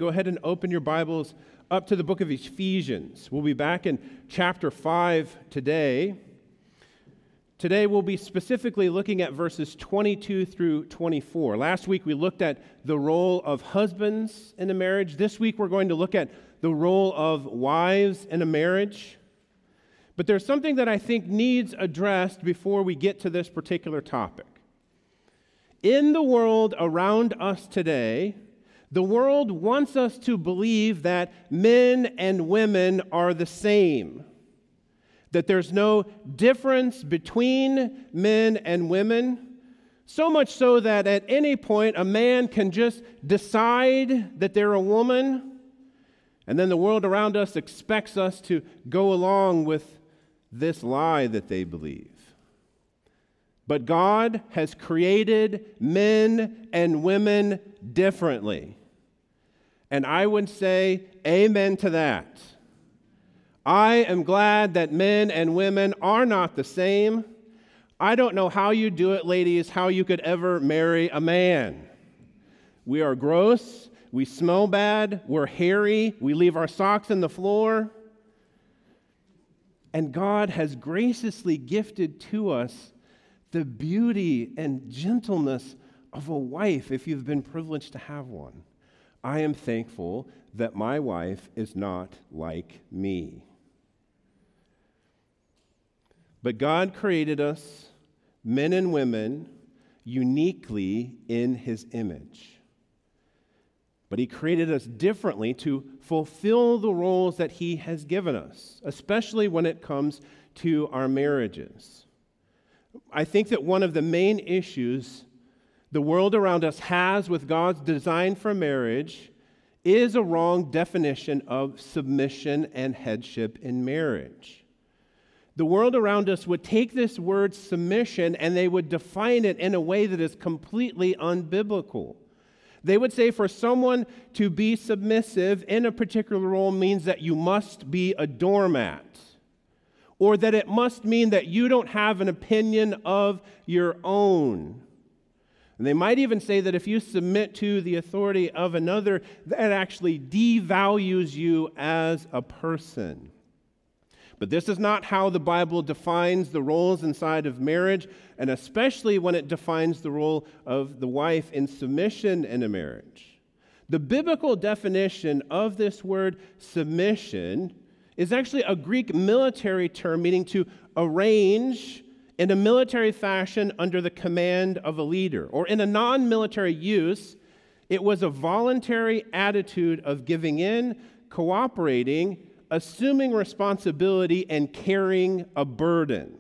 go ahead and open your Bibles up to the book of Ephesians. We'll be back in chapter 5 today. Today we'll be specifically looking at verses 22 through 24. Last week we looked at the role of husbands in a marriage. This week we're going to look at the role of wives in a marriage. But there's something that I think needs addressed before we get to this particular topic. In the world around us today, the world wants us to believe that men and women are the same, that there's no difference between men and women, so much so that at any point a man can just decide that they're a woman, and then the world around us expects us to go along with this lie that they believe. But God has created men and women differently. And I would say amen to that. I am glad that men and women are not the same. I don't know how you do it, ladies, how you could ever marry a man. We are gross, we smell bad, we're hairy, we leave our socks on the floor. And God has graciously gifted to us the beauty and gentleness of a wife, if you've been privileged to have one. I am thankful that my wife is not like me. But God created us, men and women, uniquely in His image. But He created us differently to fulfill the roles that He has given us, especially when it comes to our marriages. I think that one of the main issues the world around us has with God's design for marriage is a wrong definition of submission and headship in marriage. The world around us would take this word submission and they would define it in a way that is completely unbiblical. They would say for someone to be submissive in a particular role means that you must be a doormat, or that it must mean that you don't have an opinion of your own. And they might even say that if you submit to the authority of another, that actually devalues you as a person. But this is not how the Bible defines the roles inside of marriage, and especially when it defines the role of the wife in submission in a marriage. The biblical definition of this word submission is actually a Greek military term meaning to arrange in a military fashion under the command of a leader. Or in a non-military use, it was a voluntary attitude of giving in, cooperating, assuming responsibility, and carrying a burden.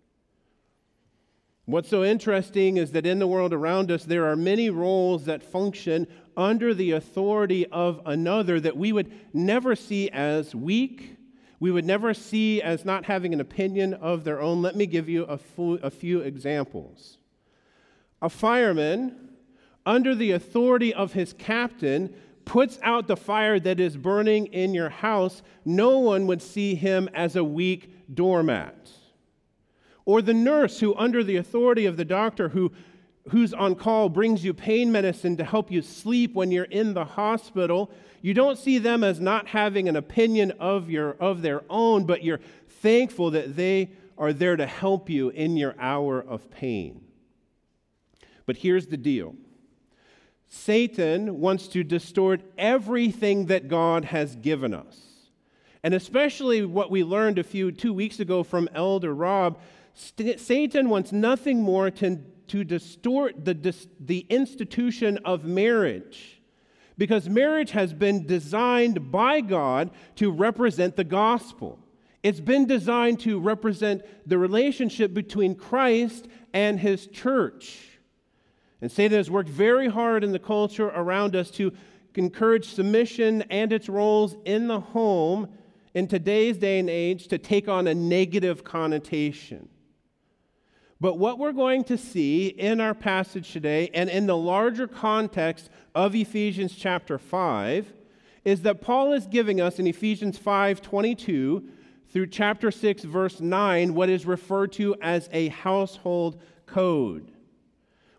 What's so interesting is that in the world around us, there are many roles that function under the authority of another that we would never see as weak. We would never see as not having an opinion of their own. Let me give you a few examples. A fireman, under the authority of his captain, puts out the fire that is burning in your house. No one would see him as a weak doormat. Or the nurse who, under the authority of the doctor who's on call, brings you pain medicine to help you sleep when you're in the hospital. You don't see them as not having an opinion of their own, but you're thankful that they are there to help you in your hour of pain. But here's the deal. Satan wants to distort everything that God has given us. And especially what we learned 2 weeks ago from Elder Rob, Satan wants nothing more to distort the institution of marriage. Because marriage has been designed by God to represent the gospel. It's been designed to represent the relationship between Christ and His church. And Satan has worked very hard in the culture around us to encourage submission and its roles in the home in today's day and age to take on a negative connotation. But what we're going to see in our passage today and in the larger context of Ephesians chapter 5 is that Paul is giving us in Ephesians 5:22 through chapter 6, verse 9, what is referred to as a household code.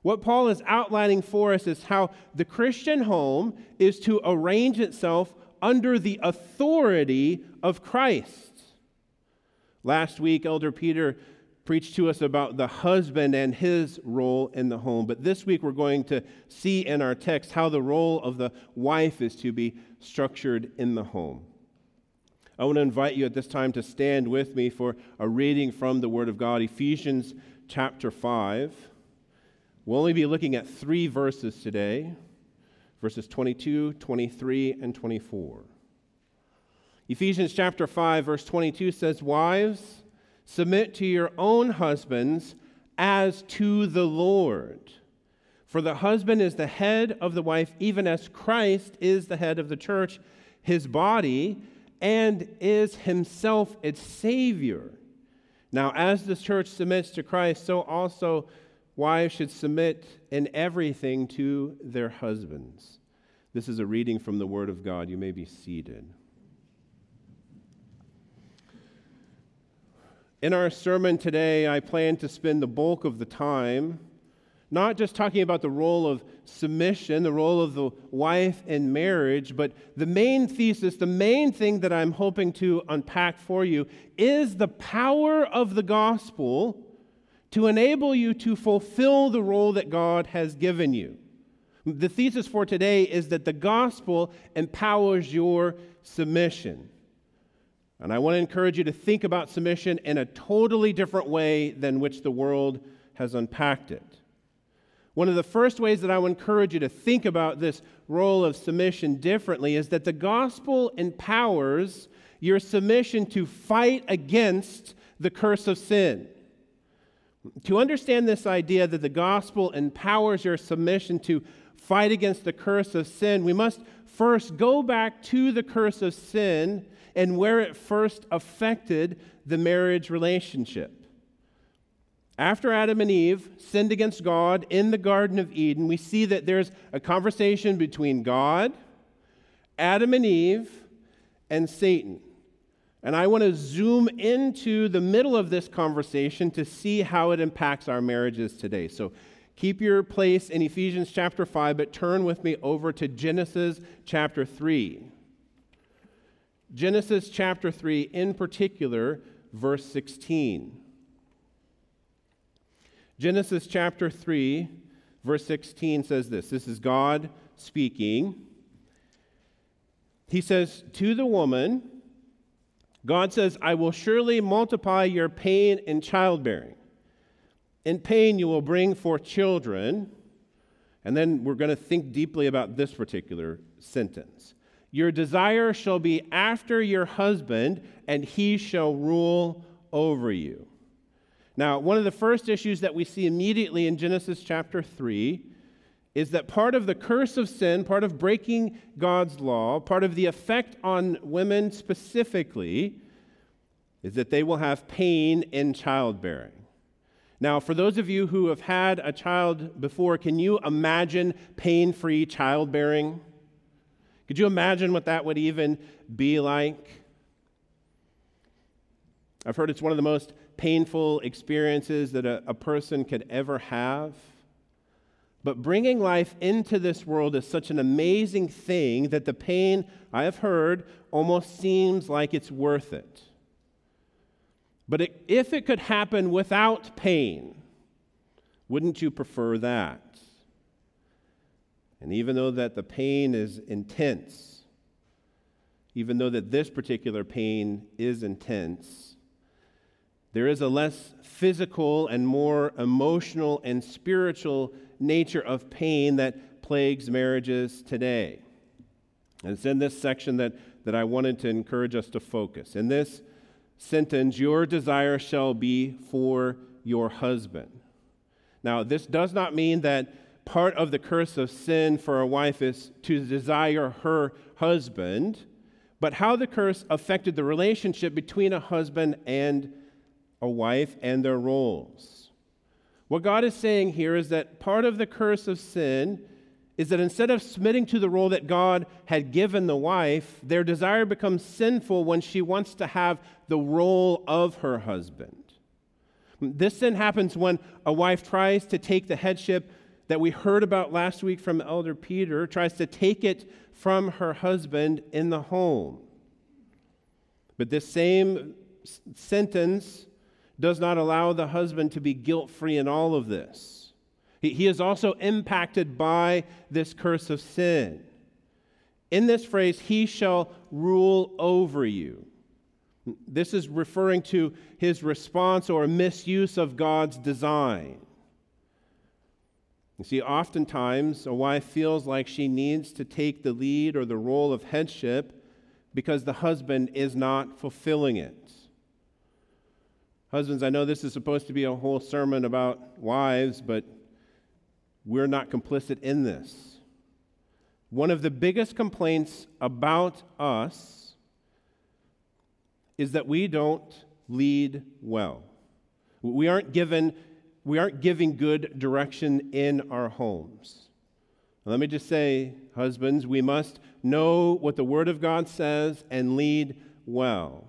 What Paul is outlining for us is how the Christian home is to arrange itself under the authority of Christ. Last week, Elder Peter preached to us about the husband and his role in the home. But this week, we're going to see in our text how the role of the wife is to be structured in the home. I want to invite you at this time to stand with me for a reading from the Word of God, Ephesians chapter 5. We'll only be looking at 3 verses today, verses 22, 23, and 24. Ephesians chapter 5, verse 22 says, "Wives, submit to your own husbands as to the Lord. For the husband is the head of the wife, even as Christ is the head of the church, his body, and is himself its Savior. Now, as the church submits to Christ, so also wives should submit in everything to their husbands." This is a reading from the Word of God. You may be seated. In our sermon today, I plan to spend the bulk of the time not just talking about the role of submission, the role of the wife in marriage, but the main thesis, the main thing that I'm hoping to unpack for you is the power of the gospel to enable you to fulfill the role that God has given you. The thesis for today is that the gospel empowers your submission. And I want to encourage you to think about submission in a totally different way than which the world has unpacked it. One of the first ways that I would encourage you to think about this role of submission differently is that the gospel empowers your submission to fight against the curse of sin. To understand this idea that the gospel empowers your submission to fight against the curse of sin, we must first go back to the curse of sin and where it first affected the marriage relationship. After Adam and Eve sinned against God in the Garden of Eden, we see that there's a conversation between God, Adam and Eve, and Satan. And I want to zoom into the middle of this conversation to see how it impacts our marriages today. So keep your place in Ephesians chapter 5, but turn with me over to Genesis chapter 3. Genesis chapter 3, in particular, verse 16. Genesis chapter 3, verse 16 says this. This is God speaking. He says, to the woman, God says, "I will surely multiply your pain in childbearing. In pain you will bring forth children." And then we're going to think deeply about this particular sentence. "Your desire shall be after your husband, and he shall rule over you." Now, one of the first issues that we see immediately in Genesis chapter 3 is that part of the curse of sin, part of breaking God's law, part of the effect on women specifically, is that they will have pain in childbearing. Now, for those of you who have had a child before, can you imagine pain-free childbearing? Could you imagine what that would even be like? I've heard it's one of the most painful experiences that a person could ever have. But bringing life into this world is such an amazing thing that the pain, I have heard, almost seems like it's worth it. But if it could happen without pain, wouldn't you prefer that? And even though that the pain is intense, even though that this particular pain is intense, there is a less physical and more emotional and spiritual nature of pain that plagues marriages today. And it's in this section that I wanted to encourage us to focus. In this sentence, "Your desire shall be for your husband." Now, this does not mean that part of the curse of sin for a wife is to desire her husband, but how the curse affected the relationship between a husband and a wife and their roles. What God is saying here is that part of the curse of sin is that instead of submitting to the role that God had given the wife, their desire becomes sinful when she wants to have the role of her husband. This sin happens when a wife tries to take the headship that we heard about last week from Elder Peter tries to take it from her husband in the home. But this same sentence does not allow the husband to be guilt-free in all of this. He is also impacted by this curse of sin. In this phrase, he shall rule over you. This is referring to his response or misuse of God's design. You see, oftentimes a wife feels like she needs to take the lead or the role of headship because the husband is not fulfilling it. Husbands, I know this is supposed to be a whole sermon about wives, but we're not complicit in this. One of the biggest complaints about us is that we don't lead well. We aren't giving good direction in our homes. Let me just say, husbands, we must know what the Word of God says and lead well.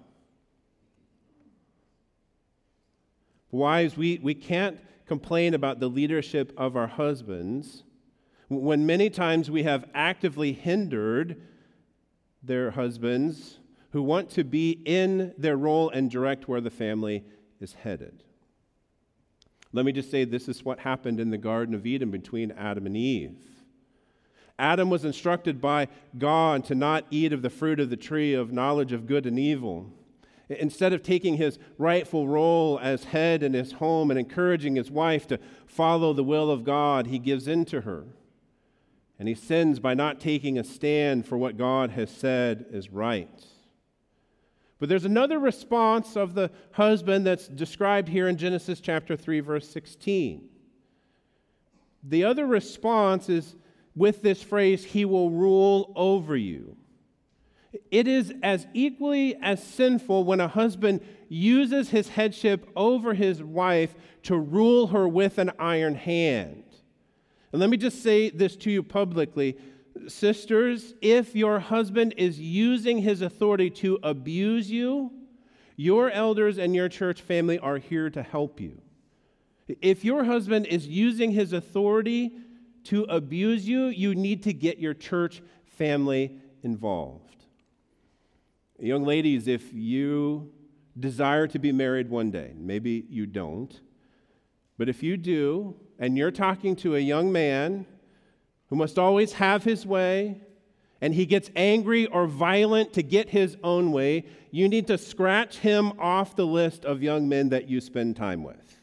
Wives, we can't complain about the leadership of our husbands when many times we have actively hindered their husbands who want to be in their role and direct where the family is headed. Let me just say this is what happened in the Garden of Eden between Adam and Eve. Adam was instructed by God to not eat of the fruit of the tree of knowledge of good and evil. Instead of taking his rightful role as head in his home and encouraging his wife to follow the will of God, he gives in to her. And he sins by not taking a stand for what God has said is right. But there's another response of the husband that's described here in Genesis chapter 3, verse 16. The other response is with this phrase, he will rule over you. It is as equally as sinful when a husband uses his headship over his wife to rule her with an iron hand. And let me just say this to you publicly. Sisters, if your husband is using his authority to abuse you, your elders and your church family are here to help you. If your husband is using his authority to abuse you, you need to get your church family involved. Young ladies, if you desire to be married one day, maybe you don't, but if you do, and you're talking to a young man who must always have his way, and he gets angry or violent to get his own way, you need to scratch him off the list of young men that you spend time with.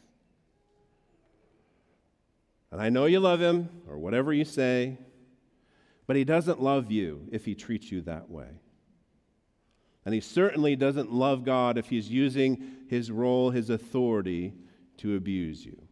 And I know you love him, or whatever you say, but he doesn't love you if he treats you that way. And he certainly doesn't love God if he's using his role, his authority, to abuse you.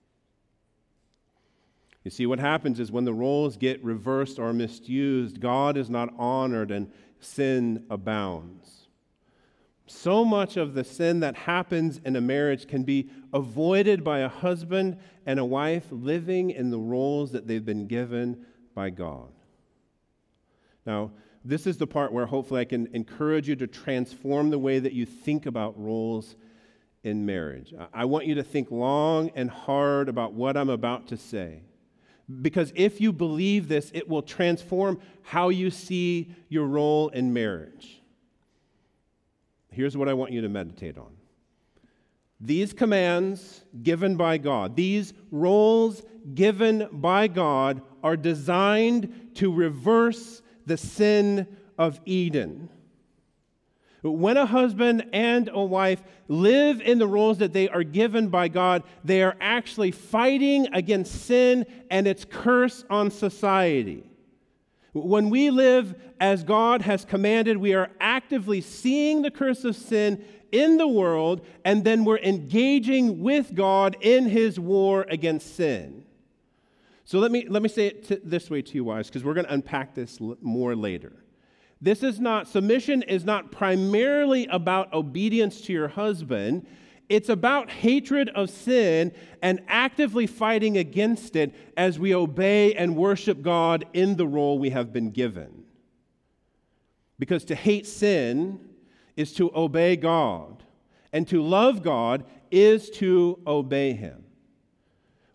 You see, what happens is when the roles get reversed or misused, God is not honored and sin abounds. So much of the sin that happens in a marriage can be avoided by a husband and a wife living in the roles that they've been given by God. Now, this is the part where hopefully I can encourage you to transform the way that you think about roles in marriage. I want you to think long and hard about what I'm about to say. Because if you believe this, it will transform how you see your role in marriage. Here's what I want you to meditate on. These commands given by God, these roles given by God are designed to reverse the sin of Eden. When a husband and a wife live in the roles that they are given by God, they are actually fighting against sin and its curse on society. When we live as God has commanded, we are actively seeing the curse of sin in the world, and then we're engaging with God in his war against sin. So let me say it this way to you, wives, because we're going to unpack this more later. Submission is not primarily about obedience to your husband. It's about hatred of sin and actively fighting against it as we obey and worship God in the role we have been given. Because to hate sin is to obey God, and to love God is to obey him.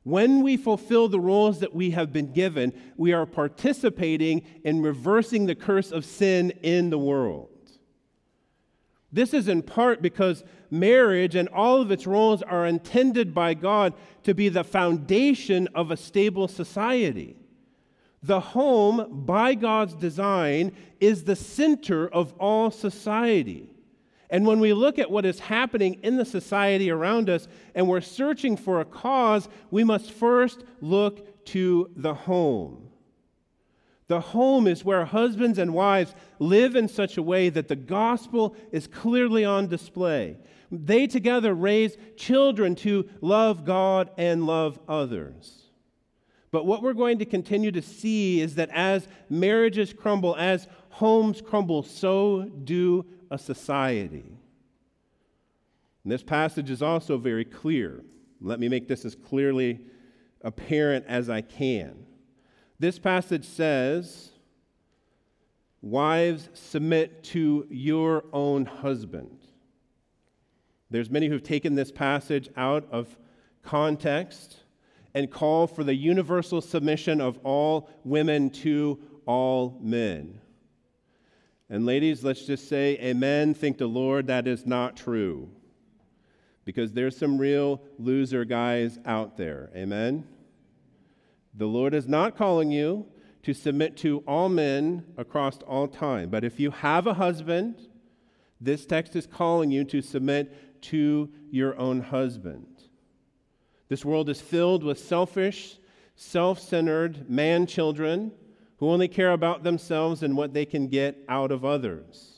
When we fulfill the roles that we have been given, we are participating in reversing the curse of sin in the world. This is in part because marriage and all of its roles are intended by God to be the foundation of a stable society. The home, by God's design, is the center of all society. And when we look at what is happening in the society around us and we're searching for a cause, we must first look to the home. The home is where husbands and wives live in such a way that the gospel is clearly on display. They together raise children to love God and love others. But what we're going to continue to see is that as marriages crumble, as homes crumble, so do a society. And this passage is also very clear. Let me make this as clearly apparent as I can. This passage says, "Wives, submit to your own husband." There's many who've taken this passage out of context and call for the universal submission of all women to all men. And ladies, let's just say amen. Thank the Lord that is not true. Because there's some real loser guys out there. Amen? The Lord is not calling you to submit to all men across all time. But if you have a husband, this text is calling you to submit to your own husband. This world is filled with selfish, self-centered man-children who only care about themselves and what they can get out of others.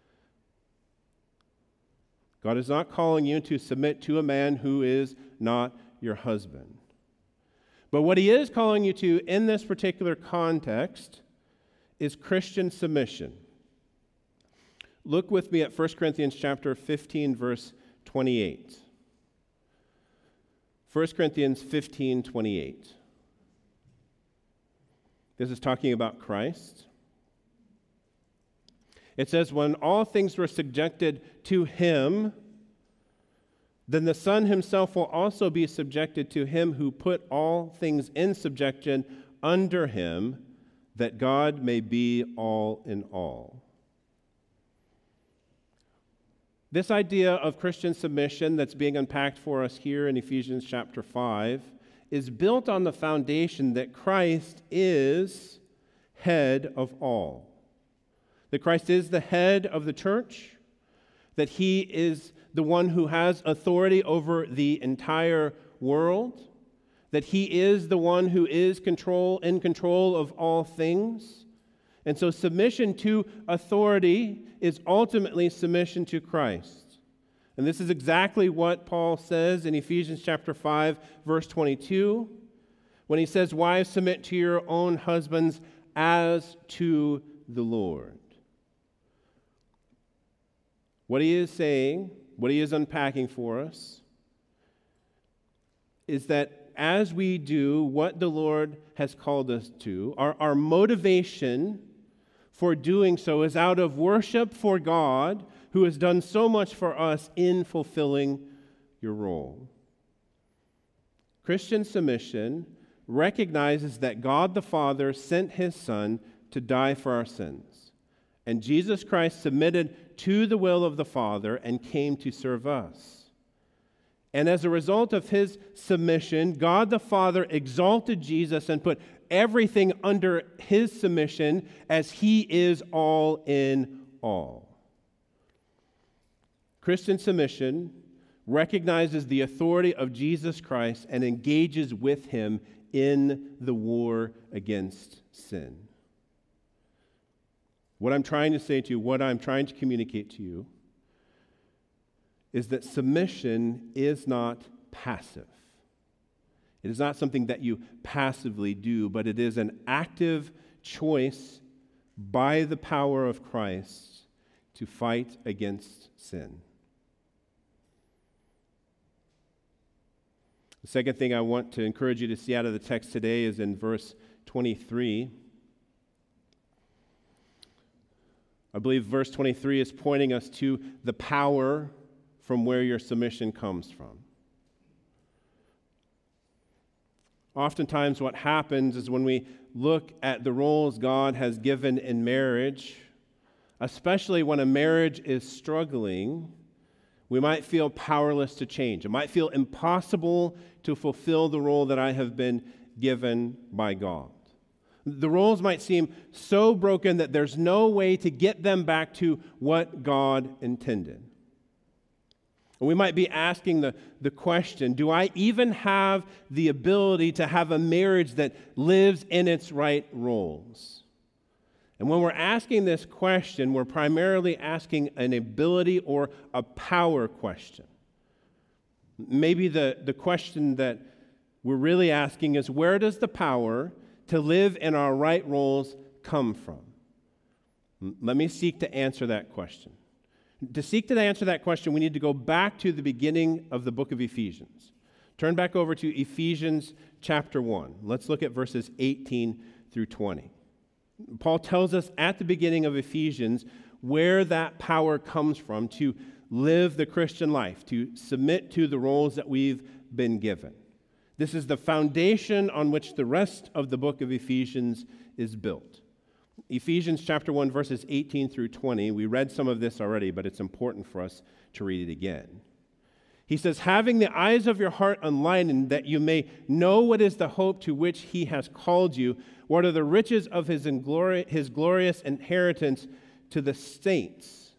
God is not calling you to submit to a man who is not your husband. But what he is calling you to in this particular context is Christian submission. Look with me at 1 Corinthians chapter 15, verse 28. 1 Corinthians 15:28. This is talking about Christ. It says, "When all things were subjected to him, then the Son himself will also be subjected to him who put all things in subjection under him, that God may be all in all." This idea of Christian submission that's being unpacked for us here in Ephesians chapter 5 is built on the foundation that Christ is head of all. That Christ is the head of the church, that he is the one who has authority over the entire world, that he is the one who is in control of all things. And so submission to authority is ultimately submission to Christ. And this is exactly what Paul says in Ephesians chapter 5, verse 22, when he says, "Wives, submit to your own husbands as to the Lord." What he is saying, what he is unpacking for us, is that as we do what the Lord has called us to, our motivation for doing so is out of worship for God, who has done so much for us in fulfilling your role. Christian submission recognizes that God the Father sent his Son to die for our sins, and Jesus Christ submitted to the will of the Father and came to serve us. And as a result of his submission, God the Father exalted Jesus and put everything under his submission as he is all in all. Christian submission recognizes the authority of Jesus Christ and engages with him in the war against sin. What I'm trying to say to you, what I'm trying to communicate to you, is that submission is not passive. It is not something that you passively do, but it is an active choice by the power of Christ to fight against sin. The second thing I want to encourage you to see out of the text today is in verse 23. I believe verse 23 is pointing us to the power from where your submission comes from. Oftentimes what happens is when we look at the roles God has given in marriage, especially when a marriage is struggling, we might feel powerless to change. It might feel impossible to fulfill the role that I have been given by God. The roles might seem so broken that there's no way to get them back to what God intended. And we might be asking the question, do I even have the ability to have a marriage that lives in its right roles? And when we're asking this question, we're primarily asking an ability or a power question. Maybe the question that we're really asking is, where does the power to live in our right roles come from? Let me seek to answer that question. To seek to answer that question, we need to go back to the beginning of the book of Ephesians. Turn back over to Ephesians chapter 1. Let's look at verses 18 through 20. Paul tells us at the beginning of Ephesians where that power comes from to live the Christian life, to submit to the roles that we've been given. This is the foundation on which the rest of the book of Ephesians is built. Ephesians chapter 1, verses 18 through 20, we read some of this already, but it's important for us to read it again. He says, having the eyes of your heart enlightened, that you may know what is the hope to which he has called you, what are the riches of his glorious inheritance to the saints,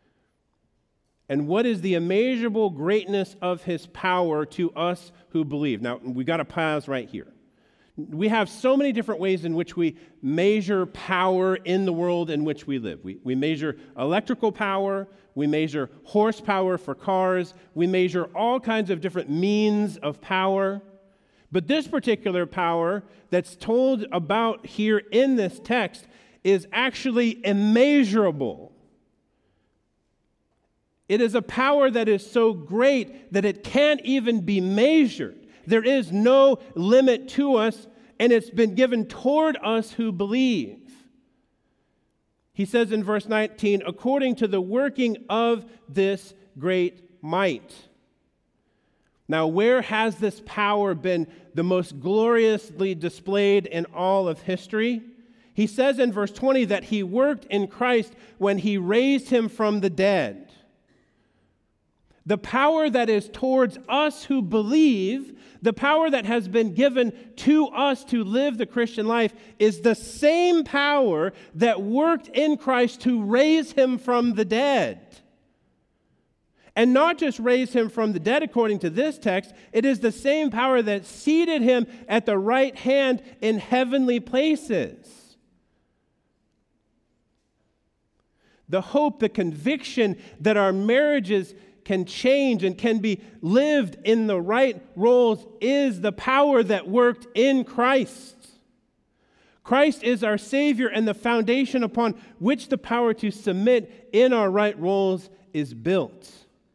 and what is the immeasurable greatness of his power to us who believe. Now, we got to pause right here. We have so many different ways in which we measure power in the world in which we live. We measure electrical power, we measure horsepower for cars, we measure all kinds of different means of power. But this particular power that's told about here in this text is actually immeasurable. It is a power that is so great that it can't even be measured. There is no limit to us, and it's been given toward us who believe. He says in verse 19, according to the working of this great might. Now, where has this power been the most gloriously displayed in all of history? He says in verse 20 that he worked in Christ when he raised him from the dead. The power that is towards us who believe, the power that has been given to us to live the Christian life, is the same power that worked in Christ to raise him from the dead. And not just raise him from the dead according to this text, it is the same power that seated him at the right hand in heavenly places. The hope, the conviction that our marriages can change and can be lived in the right roles is the power that worked in Christ. Christ is our Savior and the foundation upon which the power to submit in our right roles is built.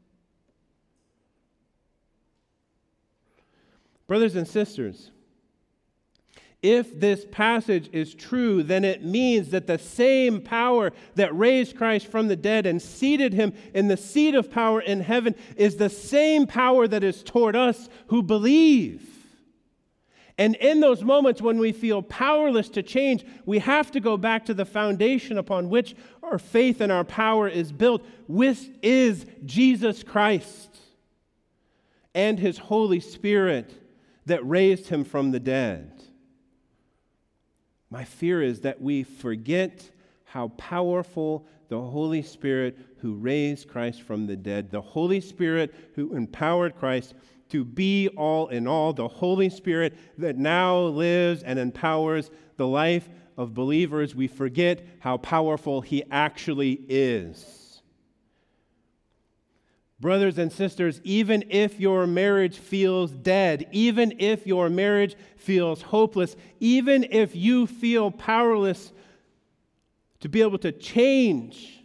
Brothers and sisters, if this passage is true, then it means that the same power that raised Christ from the dead and seated him in the seat of power in heaven is the same power that is toward us who believe. And in those moments when we feel powerless to change, we have to go back to the foundation upon which our faith and our power is built, which is Jesus Christ and his Holy Spirit that raised him from the dead. My fear is that we forget how powerful the Holy Spirit who raised Christ from the dead, the Holy Spirit who empowered Christ to be all in all, the Holy Spirit that now lives and empowers the life of believers, we forget how powerful he actually is. Brothers and sisters, even if your marriage feels dead, even if your marriage feels hopeless, even if you feel powerless to be able to change,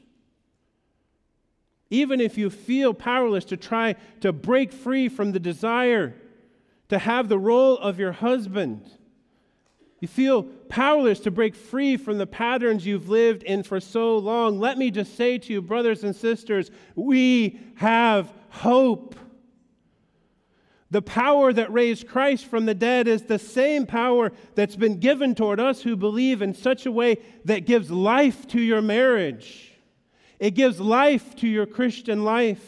even if you feel powerless to try to break free from the desire to have the role of your husband, you feel powerless to break free from the patterns you've lived in for so long, let me just say to you, brothers and sisters, we have hope. The power that raised Christ from the dead is the same power that's been given toward us who believe in such a way that gives life to your marriage. It gives life to your Christian life.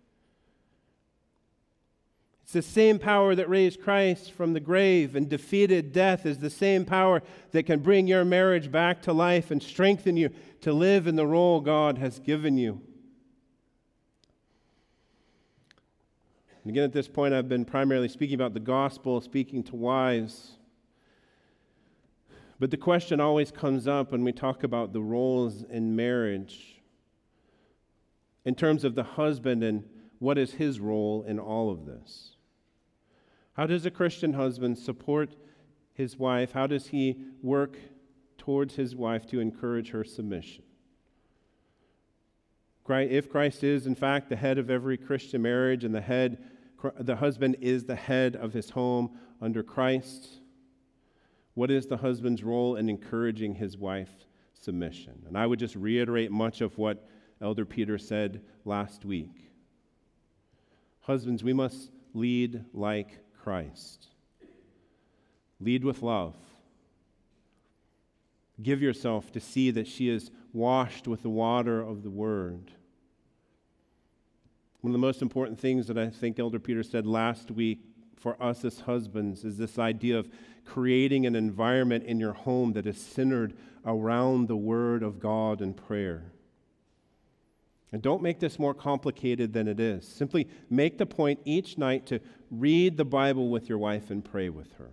It's the same power that raised Christ from the grave and defeated death is the same power that can bring your marriage back to life and strengthen you to live in the role God has given you. And again, at this point, I've been primarily speaking about the gospel, speaking to wives. But the question always comes up when we talk about the roles in marriage in terms of the husband and what is his role in all of this. How does a Christian husband support his wife? How does he work towards his wife to encourage her submission? If Christ is, in fact, the head of every Christian marriage and the husband is the head of his home under Christ, what is the husband's role in encouraging his wife's submission? And I would just reiterate much of what Elder Peter said last week. Husbands, we must lead like Christ. Lead with love. Give yourself to see that she is washed with the water of the Word. One of the most important things that I think Elder Peter said last week for us as husbands is this idea of creating an environment in your home that is centered around the Word of God and prayer. And don't make this more complicated than it is. Simply make the point each night to read the Bible with your wife and pray with her.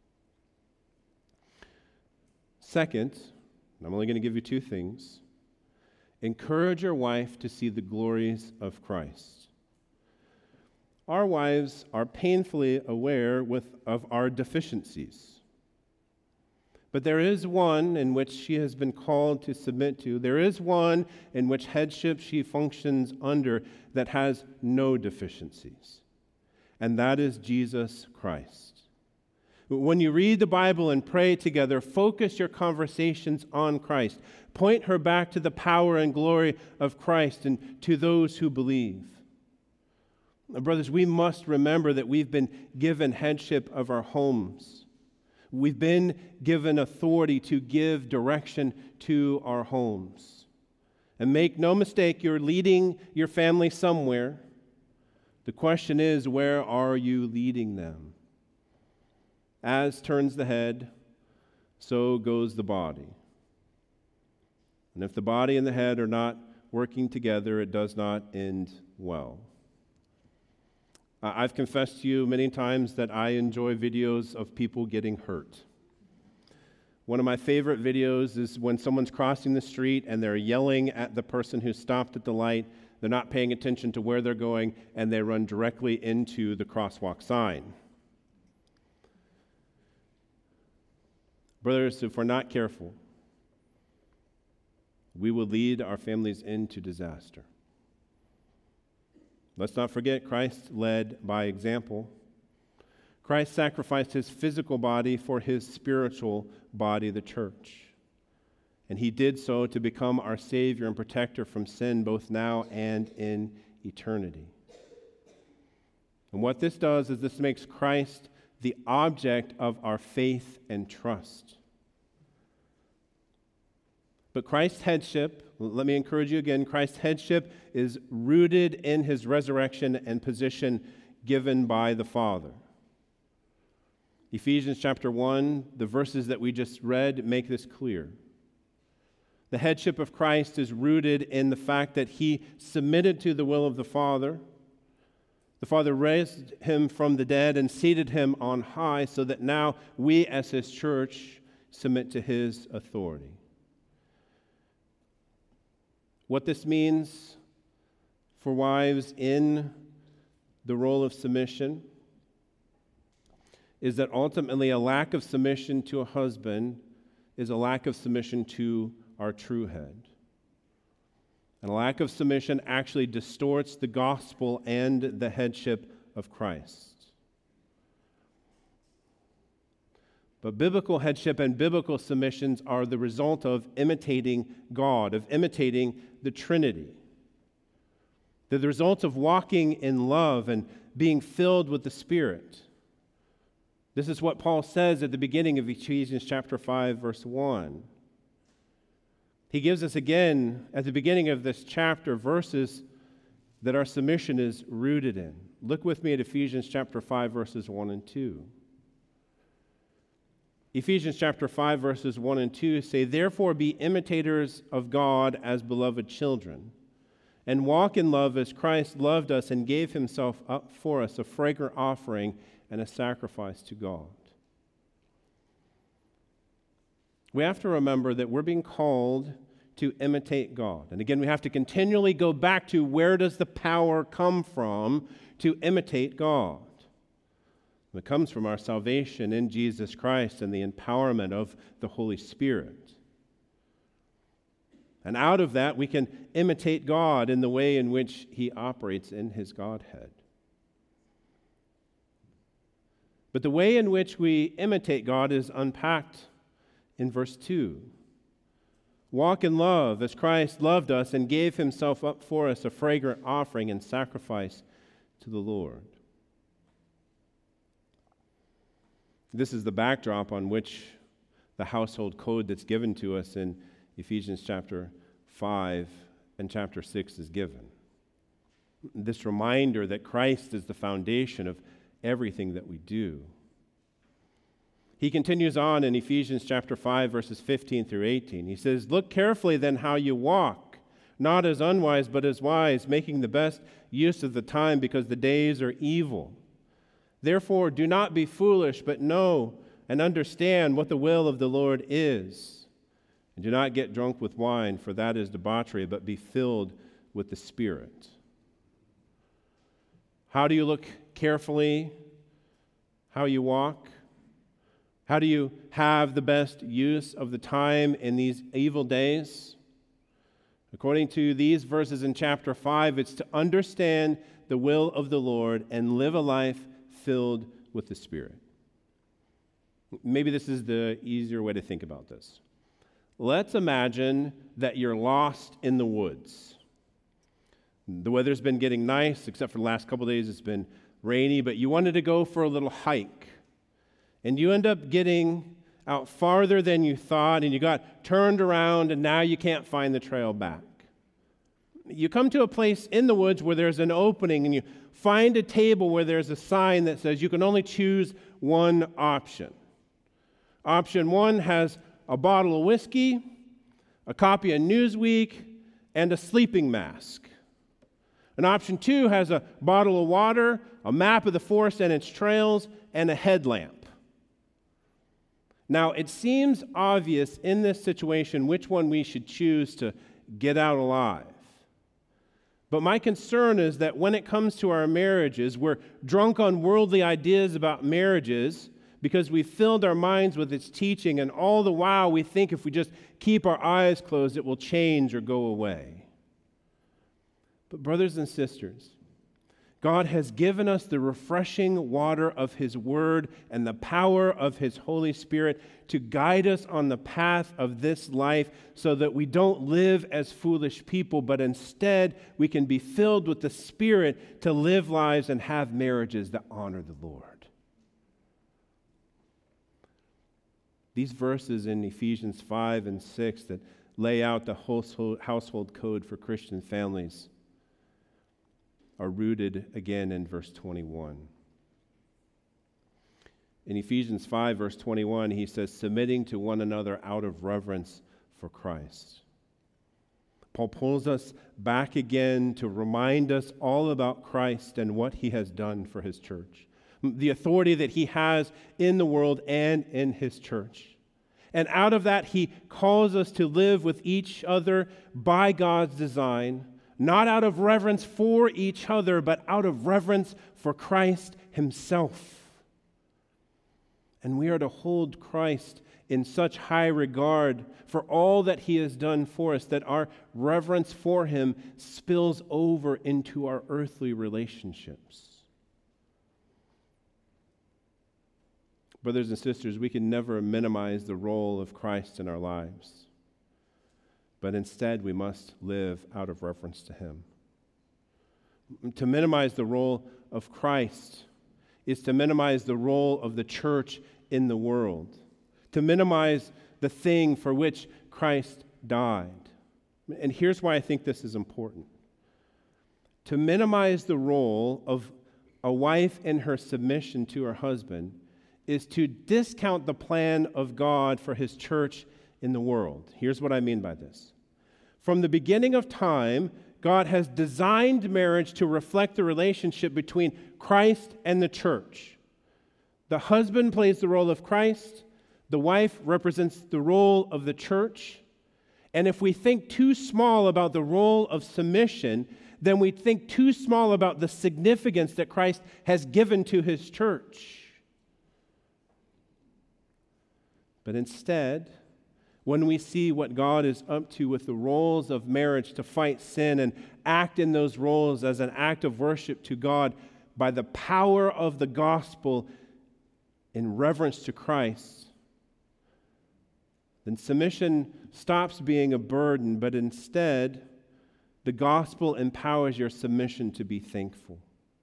Second, I'm only going to give you two things. Encourage your wife to see the glories of Christ. Our wives are painfully aware of our deficiencies. But there is one in which she has been called to submit to. There is one in which headship she functions under that has no deficiencies. And that is Jesus Christ. When you read the Bible and pray together, focus your conversations on Christ. Point her back to the power and glory of Christ and to those who believe. Brothers, we must remember that we've been given headship of our homes. We've been given authority to give direction to our homes. And make no mistake, you're leading your family somewhere. The question is, where are you leading them? As turns the head, so goes the body. And if the body and the head are not working together, it does not end well. I've confessed to you many times that I enjoy videos of people getting hurt. One of my favorite videos is when someone's crossing the street and they're yelling at the person who stopped at the light. They're not paying attention to where they're going, and they run directly into the crosswalk sign. Brothers, if we're not careful, we will lead our families into disaster. Let's not forget, Christ led by example. Christ sacrificed his physical body for his spiritual body, the church. And he did so to become our Savior and protector from sin, both now and in eternity. And what this does is this makes Christ the object of our faith and trust. But Christ's headship, let me encourage you again, Christ's headship is rooted in his resurrection and position given by the Father. Ephesians chapter 1, the verses that we just read make this clear. The headship of Christ is rooted in the fact that he submitted to the will of the Father. The Father raised him from the dead and seated him on high so that now we as his church submit to his authority. What this means for wives in the role of submission is that ultimately a lack of submission to a husband is a lack of submission to our true head. And a lack of submission actually distorts the gospel and the headship of Christ. But biblical headship and biblical submissions are the result of imitating God, of imitating the Trinity. They're the result of walking in love and being filled with the Spirit. This is what Paul says at the beginning of Ephesians chapter 5, verse 1. He gives us again, at the beginning of this chapter, verses that our submission is rooted in. Look with me at Ephesians chapter 5, verses 1 and 2. Ephesians chapter 5, verses 1 and 2 say, "Therefore be imitators of God as beloved children, and walk in love as Christ loved us and gave himself up for us, a fragrant offering and a sacrifice to God." We have to remember that we're being called to imitate God. And again, we have to continually go back to where does the power come from to imitate God? It comes from our salvation in Jesus Christ and the empowerment of the Holy Spirit. And out of that, we can imitate God in the way in which he operates in his Godhead. But the way in which we imitate God is unpacked in verse 2. "Walk in love as Christ loved us and gave himself up for us, a fragrant offering and sacrifice to the Lord." This is the backdrop on which the household code that's given to us in Ephesians chapter 5 and chapter 6 is given. This reminder that Christ is the foundation of everything that we do. He continues on in Ephesians chapter 5, verses 15 through 18. He says, "Look carefully then how you walk, not as unwise, but as wise, making the best use of the time, because the days are evil. Therefore, do not be foolish, but know and understand what the will of the Lord is. And do not get drunk with wine, for that is debauchery, but be filled with the Spirit." How do you look carefully how you walk? How do you have the best use of the time in these evil days? According to these verses in chapter 5, it's to understand the will of the Lord and live a life filled with the Spirit. Maybe this is the easier way to think about this. Let's imagine that you're lost in the woods. The weather's been getting nice, except for the last couple of days it's been rainy, but you wanted to go for a little hike. And you end up getting out farther than you thought, and you got turned around, and now you can't find the trail back. You come to a place in the woods where there's an opening, and you find a table where there's a sign that says you can only choose one option. Option 1 has a bottle of whiskey, a copy of Newsweek, and a sleeping mask. And option 2 has a bottle of water, a map of the forest and its trails, and a headlamp. Now, it seems obvious in this situation which one we should choose to get out alive. But my concern is that when it comes to our marriages, we're drunk on worldly ideas about marriages because we filled our minds with its teaching, and all the while we think if we just keep our eyes closed, it will change or go away. But brothers and sisters, God has given us the refreshing water of His Word and the power of His Holy Spirit to guide us on the path of this life so that we don't live as foolish people, but instead we can be filled with the Spirit to live lives and have marriages that honor the Lord. These verses in Ephesians 5 and 6 that lay out the household code for Christian families are rooted again in verse 21. In Ephesians 5, verse 21, he says, "Submitting to one another out of reverence for Christ." Paul pulls us back again to remind us all about Christ and what he has done for his church, the authority that he has in the world and in his church. And out of that, he calls us to live with each other by God's design, not out of reverence for each other, but out of reverence for Christ himself. And we are to hold Christ in such high regard for all that he has done for us that our reverence for him spills over into our earthly relationships. Brothers and sisters, we can never minimize the role of Christ in our lives. But instead, we must live out of reverence to him. To minimize the role of Christ is to minimize the role of the church in the world, to minimize the thing for which Christ died. And here's why I think this is important. To minimize the role of a wife in her submission to her husband is to discount the plan of God for his church in the world. Here's what I mean by this. From the beginning of time, God has designed marriage to reflect the relationship between Christ and the church. The husband plays the role of Christ. The wife represents the role of the church. And if we think too small about the role of submission, then we think too small about the significance that Christ has given to his church. But instead, when we see what God is up to with the roles of marriage to fight sin and act in those roles as an act of worship to God by the power of the gospel in reverence to Christ, then submission stops being a burden, but instead, the gospel empowers your submission to be thankful.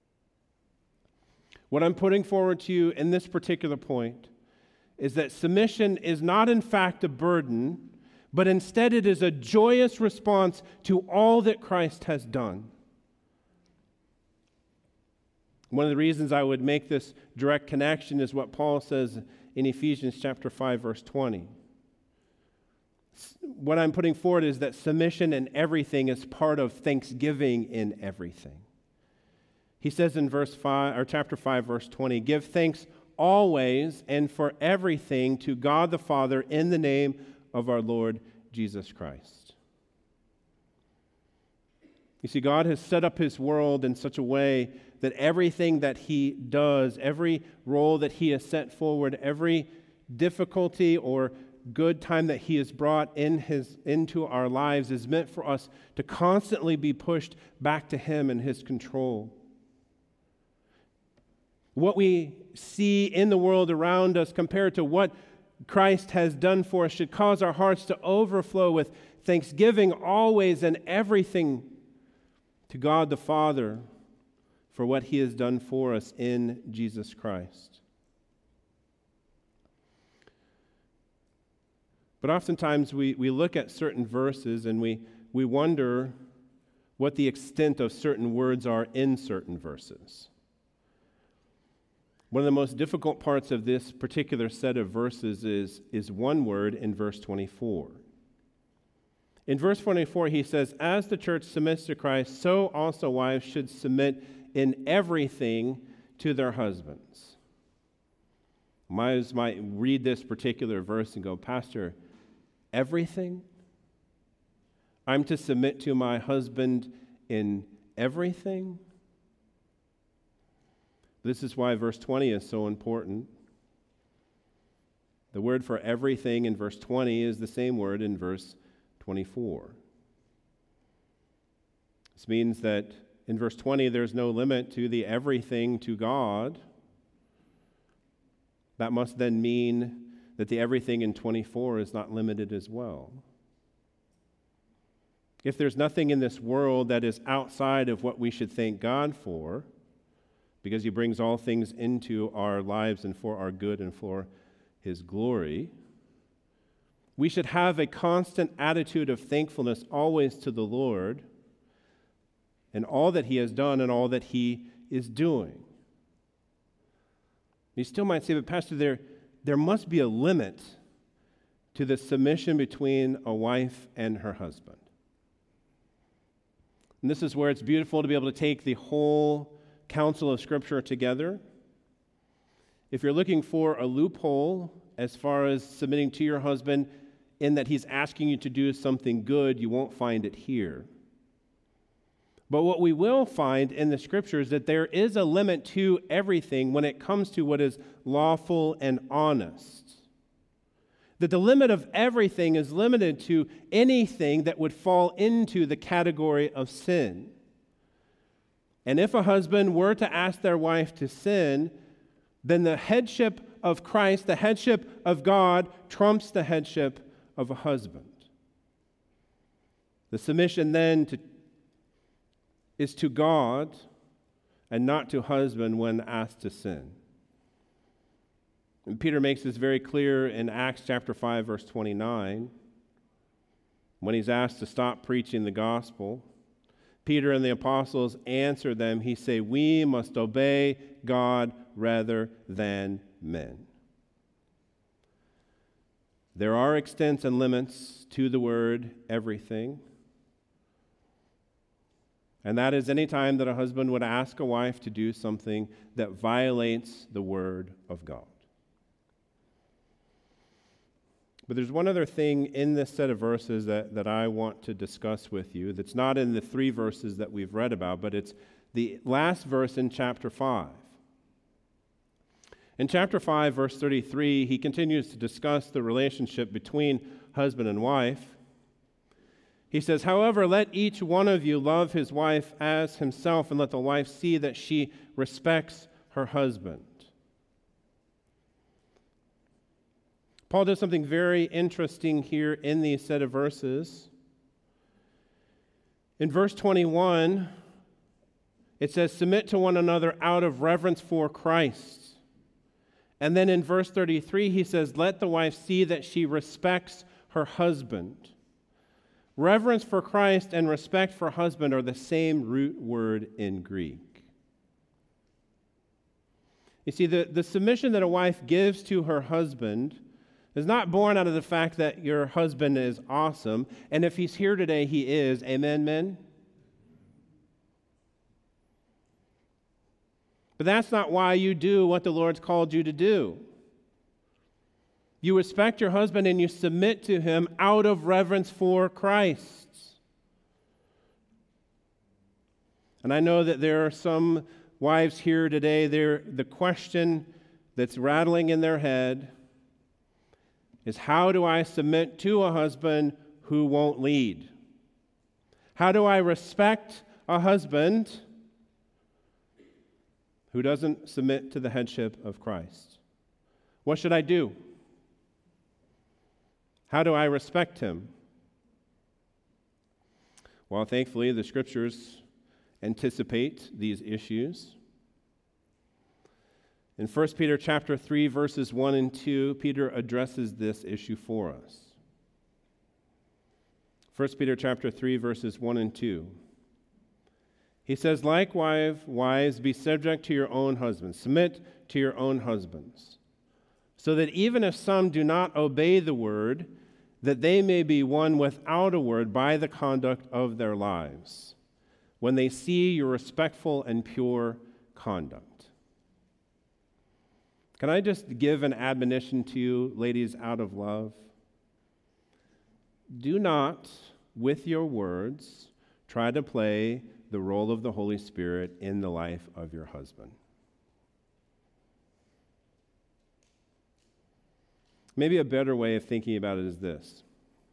What I'm putting forward to you in this particular point is that submission is not in fact a burden, but instead it is a joyous response to all that Christ has done. One of the reasons I would make this direct connection is what Paul says in Ephesians chapter 5, verse 20. What I'm putting forward is that submission in everything is part of thanksgiving in everything. He says in chapter 5, verse 20, "Give thanks always and for everything to God the Father in the name of our Lord Jesus Christ." You see, God has set up his world in such a way that everything that he does, every role that he has set forward, every difficulty or good time that he has brought into our lives is meant for us to constantly be pushed back to him and his control. What we see in the world around us compared to what Christ has done for us should cause our hearts to overflow with thanksgiving always and everything to God the Father for what he has done for us in Jesus Christ. But oftentimes we look at certain verses and we wonder what the extent of certain words are in certain verses. One of the most difficult parts of this particular set of verses is one word in verse 24. In verse 24, he says, "As the church submits to Christ, so also wives should submit in everything to their husbands." Wives might read this particular verse and go, "Pastor, everything? I'm to submit to my husband in everything?" This is why verse 20 is so important. The word for everything in verse 20 is the same word in verse 24. This means that in verse 20, there's no limit to the everything to God. That must then mean that the everything in 24 is not limited as well. If there's nothing in this world that is outside of what we should thank God for, because he brings all things into our lives and for our good and for his glory, we should have a constant attitude of thankfulness always to the Lord and all that he has done and all that he is doing. You still might say, "But Pastor, there must be a limit to the submission between a wife and her husband." And this is where it's beautiful to be able to take the whole counsel of Scripture together. If you're looking for a loophole as far as submitting to your husband in that he's asking you to do something good, you won't find it here. But what we will find in the Scriptures is that there is a limit to everything when it comes to what is lawful and honest. That the limit of everything is limited to anything that would fall into the category of sin. And if a husband were to ask their wife to sin, then the headship of Christ, the headship of God, trumps the headship of a husband. The submission then is to God and not to husband when asked to sin. And Peter makes this very clear in Acts chapter 5, verse 29. When he's asked to stop preaching the gospel, Peter and the apostles answer them. He say, "We must obey God rather than men." There are extents and limits to the word everything. And that is any time that a husband would ask a wife to do something that violates the word of God. But there's one other thing in this set of verses that I want to discuss with you that's not in the 3 verses that we've read about, but it's the last verse in chapter 5. In chapter 5, verse 33, he continues to discuss the relationship between husband and wife. He says, "However, let each one of you love his wife as himself, and let the wife see that she respects her husband." Paul does something very interesting here in these set of verses. In verse 21, it says, "Submit to one another out of reverence for Christ." And then in verse 33, he says, "Let the wife see that she respects her husband." Reverence for Christ and respect for husband are the same root word in Greek. You see, the submission that a wife gives to her husband is not born out of the fact that your husband is awesome. And if he's here today, he is. Amen, men? But that's not why you do what the Lord's called you to do. You respect your husband and you submit to him out of reverence for Christ. And I know that there are some wives here today, the question that's rattling in their head is, how do I submit to a husband who won't lead? How do I respect a husband who doesn't submit to the headship of Christ? What should I do? How do I respect him? Well, thankfully, the scriptures anticipate these issues. In 1 Peter chapter 3, verses 1 and 2, Peter addresses this issue for us. 1 Peter chapter 3, verses 1 and 2. He says, "Likewise, wives, be subject to your own husbands. Submit to your own husbands, so that even if some do not obey the word, that they may be won without a word by the conduct of their lives, when they see your respectful and pure conduct." Can I just give an admonition to you, ladies, out of love? Do not, with your words, try to play the role of the Holy Spirit in the life of your husband. Maybe a better way of thinking about it is this.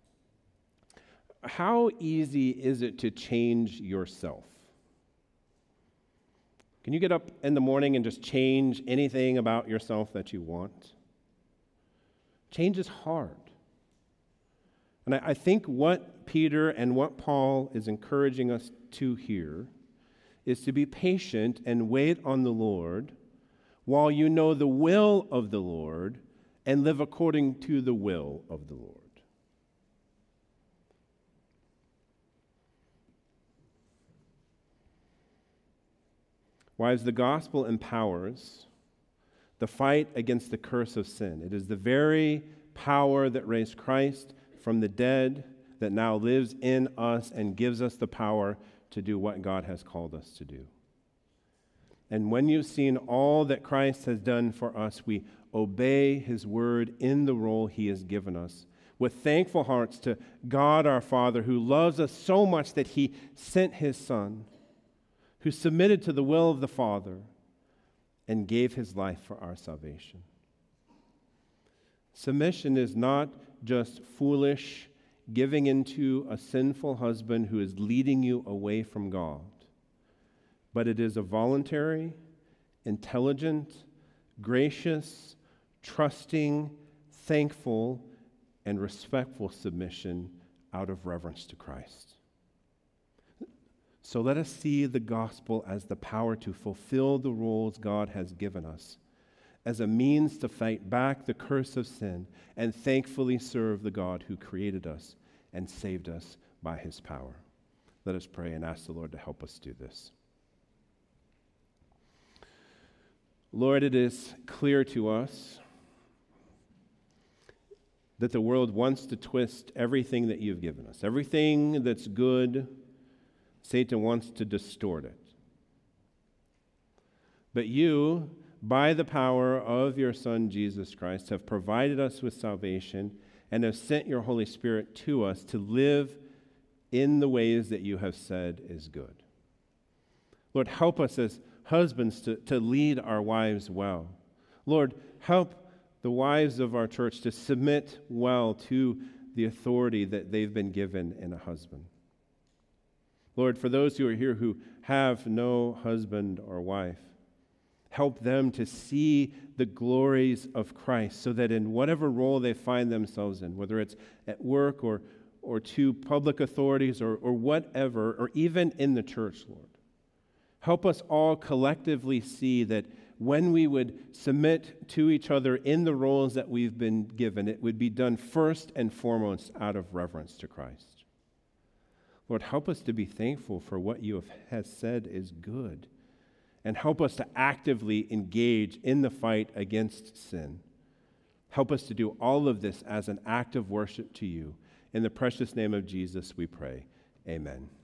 How easy is it to change yourself? Can you get up in the morning and just change anything about yourself that you want? Change is hard. And I think what Peter and what Paul is encouraging us to here is to be patient and wait on the Lord while you know the will of the Lord and live according to the will of the Lord. Wives, the gospel empowers the fight against the curse of sin. It is the very power that raised Christ from the dead that now lives in us and gives us the power to do what God has called us to do. And when you've seen all that Christ has done for us, we obey his word in the role he has given us with thankful hearts to God our Father, who loves us so much that he sent his Son, who submitted to the will of the Father and gave his life for our salvation. Submission is not just foolish giving into a sinful husband who is leading you away from God, but it is a voluntary, intelligent, gracious, trusting, thankful, and respectful submission out of reverence to Christ. So let us see the gospel as the power to fulfill the roles God has given us, as a means to fight back the curse of sin and thankfully serve the God who created us and saved us by his power. Let us pray and ask the Lord to help us do this. Lord, it is clear to us that the world wants to twist everything that you've given us. Everything that's good, Satan wants to distort it. But you, by the power of your Son, Jesus Christ, have provided us with salvation and have sent your Holy Spirit to us to live in the ways that you have said is good. Lord, help us as husbands to lead our wives well. Lord, help the wives of our church to submit well to the authority that they've been given in a husband. Lord, for those who are here who have no husband or wife, help them to see the glories of Christ so that in whatever role they find themselves in, whether it's at work or to public authorities or whatever, or even in the church, Lord, help us all collectively see that when we would submit to each other in the roles that we've been given, it would be done first and foremost out of reverence to Christ. Lord, help us to be thankful for what you have said is good, and help us to actively engage in the fight against sin. Help us to do all of this as an act of worship to you. In the precious name of Jesus we pray. Amen.